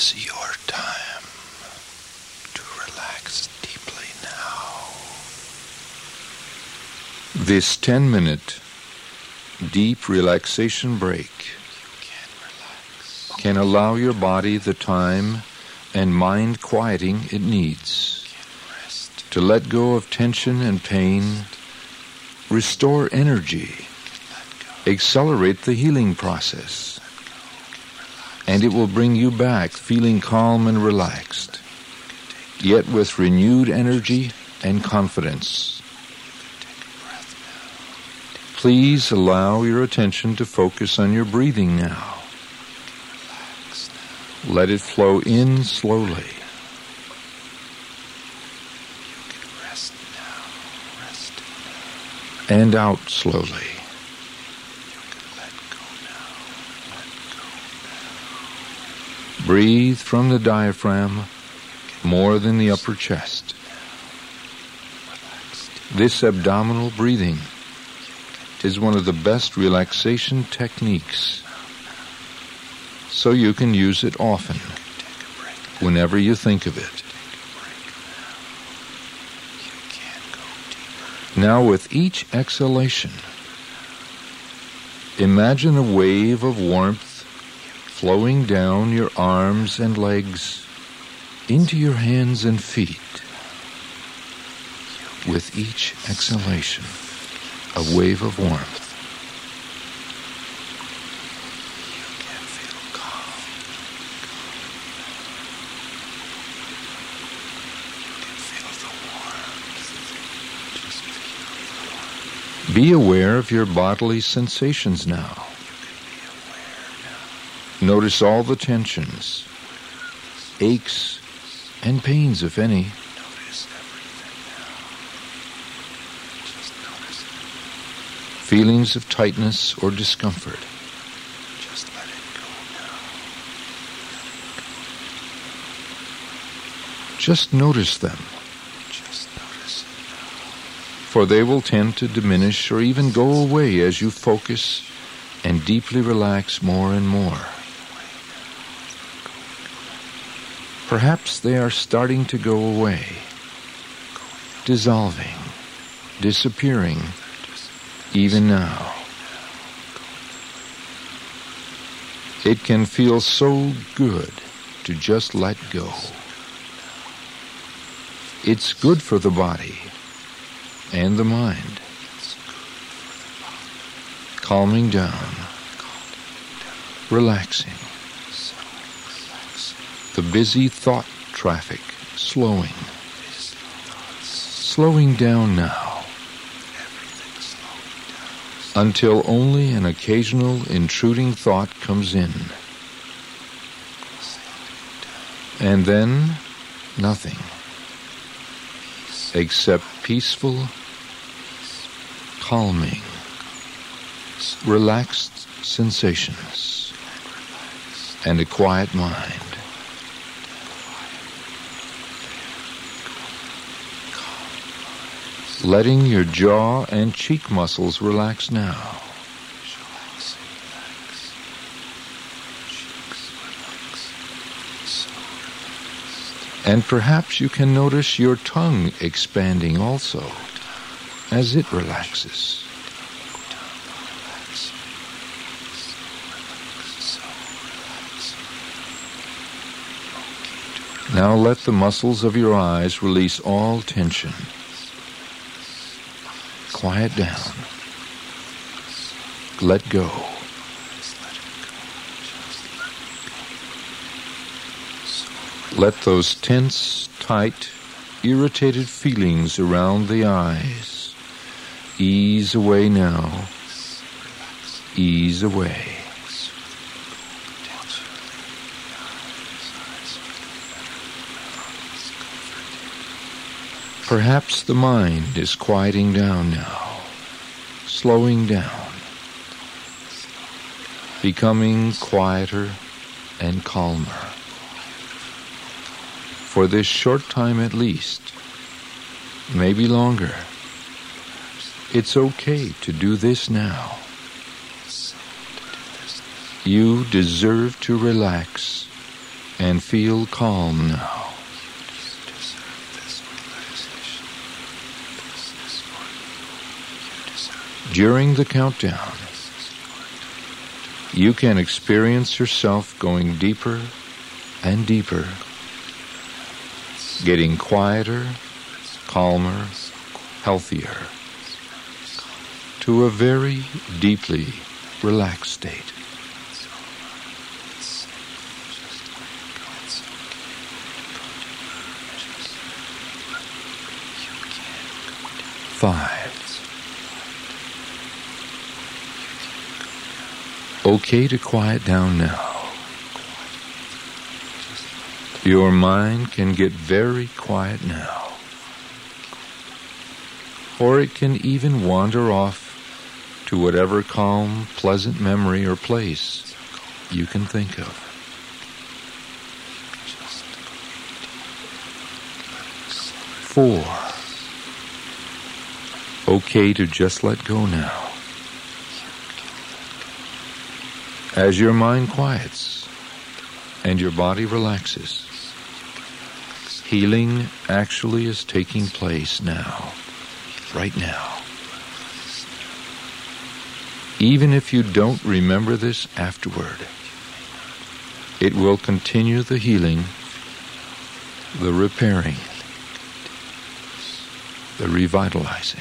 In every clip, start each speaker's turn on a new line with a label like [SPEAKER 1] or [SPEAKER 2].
[SPEAKER 1] is your time to relax deeply now.
[SPEAKER 2] This 10-minute deep relaxation break can allow your body the time and mind quieting it needs to let go of tension and pain, restore energy, accelerate the healing process, and it will bring you back feeling calm and relaxed, yet with renewed energy and confidence. Please allow your attention to focus on your breathing now. Let it flow in slowly. And out slowly. Breathe from the diaphragm more than the upper chest. This abdominal breathing is one of the best relaxation techniques, so you can use it often, whenever you think of it. Now, with each exhalation, imagine a wave of warmth flowing down your arms and legs into your hands and feet. With each exhalation, a wave of warmth. Be aware of your bodily sensations now. Notice all the tensions, aches, and pains, if any. Feelings of tightness or discomfort.
[SPEAKER 1] Just let it go now.
[SPEAKER 2] Just notice them.
[SPEAKER 1] Just notice it now.
[SPEAKER 2] For they will tend to diminish or even go away as you focus and deeply relax more and more. Perhaps they are starting to go away, dissolving, disappearing, even now. It can feel so good to just let go. It's good for the body and the mind, calming down, relaxing. The busy thought traffic slowing down now, until only an occasional intruding thought comes in. And then nothing except peaceful, calming, relaxed sensations and a quiet mind. Letting your jaw and cheek muscles relax now. And perhaps you can notice your tongue expanding also as it relaxes. Now let the muscles of your eyes release all tension. Quiet down. Let go. Let those tense, tight, irritated feelings around the eyes ease away now. Ease away. Perhaps the mind is quieting down now, slowing down, becoming quieter and calmer. For this short time at least, maybe longer, it's okay to do this now. You deserve to relax and feel calm now. During the countdown, you can experience yourself going deeper and deeper, getting quieter, calmer, healthier, to a very deeply relaxed state. Five. Okay to quiet down now. Your mind can get very quiet now. Or it can even wander off to whatever calm, pleasant memory or place you can think of. 4. Okay to just let go now. As your mind quiets and your body relaxes, healing actually is taking place now, right now. Even if you don't remember this afterward, it will continue the healing, the repairing, the revitalizing.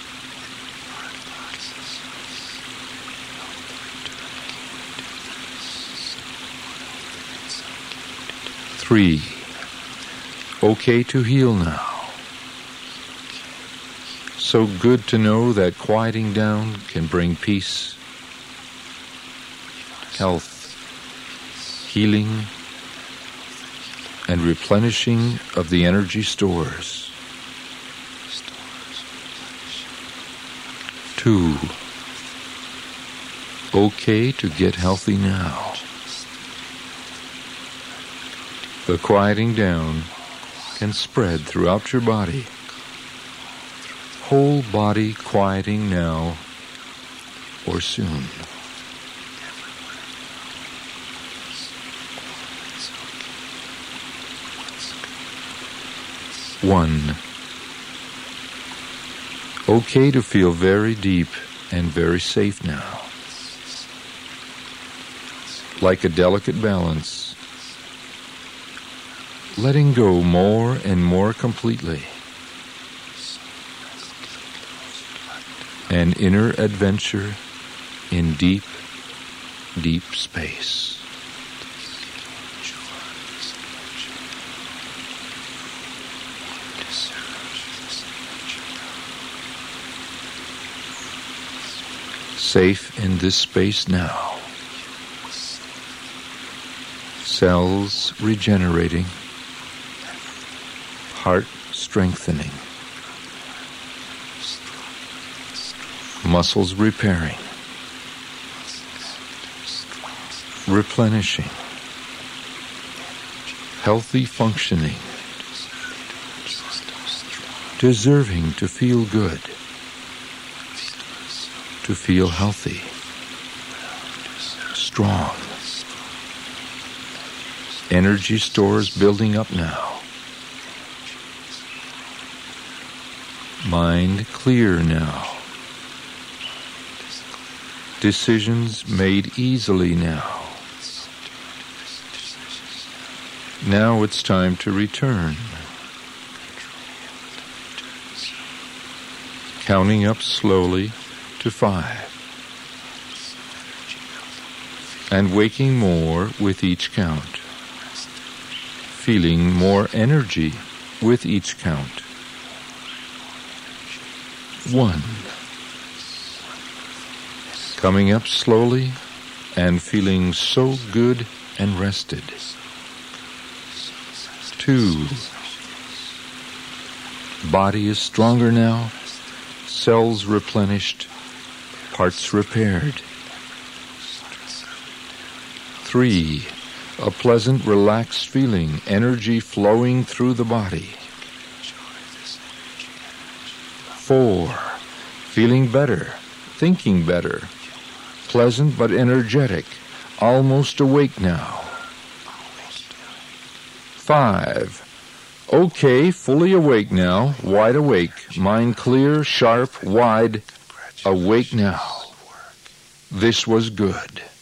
[SPEAKER 2] 3. Okay to heal now. So good to know that quieting down can bring peace, health, healing, and replenishing of the energy stores. 2. Okay to get healthy now. The quieting down can spread throughout your body. Whole body quieting now or soon. 1. Okay to feel very deep and very safe now. Like a delicate balance, letting go more and more completely. An inner adventure in deep, deep space. Safe in this space now. Cells regenerating. Heart strengthening, muscles repairing, replenishing, healthy functioning, deserving to feel good, to feel healthy, strong, energy stores building up now. Mind clear now. Decisions made easily now. Now it's time to return. Counting up slowly to 5. And waking more with each count. Feeling more energy with each count. 1. Coming up slowly and feeling so good and rested. 2. Body is stronger now, cells replenished, parts repaired. 3. A pleasant, relaxed feeling, energy flowing through the body. 4. Feeling better, thinking better, pleasant but energetic, almost awake now. 5. Okay, fully awake now, wide awake, mind clear, sharp, wide, awake now. This was good.